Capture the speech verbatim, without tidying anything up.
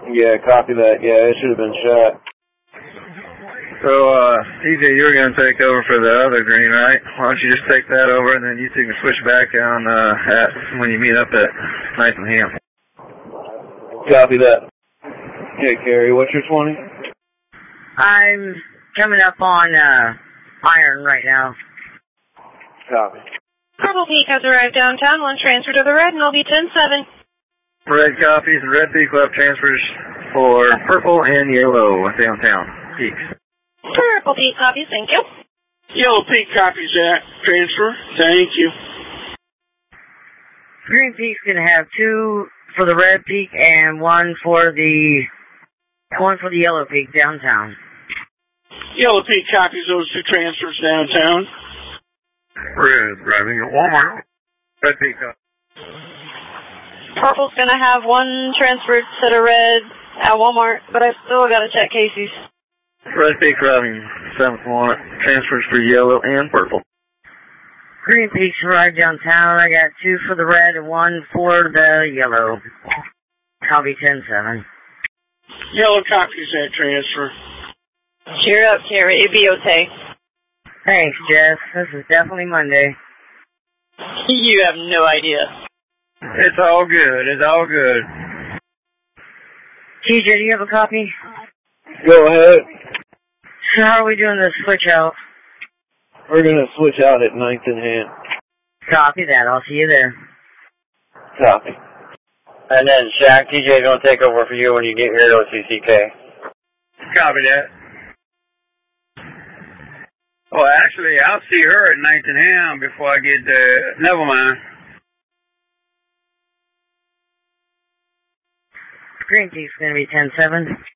Yeah, copy that. Yeah, it should have been shot. So, uh, T J, you were going to take over for the other green, right? Why don't you just take that over, and then you two can switch back on uh, at, when you meet up at Ninth and Ham. Copy that. Okay, Carrie, what's your twenty? I'm coming up on uh, Iron right now. Copy. Purple Peak has arrived downtown. One transfer to the red, and it'll be ten seven. Red copies and Red Peak left transfers for purple and yellow downtown peaks. Purple Peak copies, thank you. Yellow Peak copies that transfer. Thank you. Green Peak's gonna have two for the Red Peak and one for the one for the Yellow Peak downtown. Yellow Peak copies those two transfers downtown. Red driving at Walmart. Red Peak copies. Purple's gonna have one transferred to the red at Walmart, but I still gotta check Casey's. Red Peak driving seventh one transfers for yellow and purple. Green Peak's arrived downtown. I got two for the red and one for the yellow. Copy ten seven. Yellow copies that transfer. Cheer up, Carrie. It'll be okay. Thanks, Jeff. This is definitely Monday. You have no idea. It's all good. It's all good. T J, do you have a copy? Go ahead. So how are we doing this switch out? We're going to switch out at Ninth and Ham. Copy that. I'll see you there. Copy. And then, Shaq, T J's going to take over for you when you get here to O C C K. Copy that. Well, actually, I'll see her at Ninth and Ham before I get there. Never mind. Green Peak's going to be ten seven.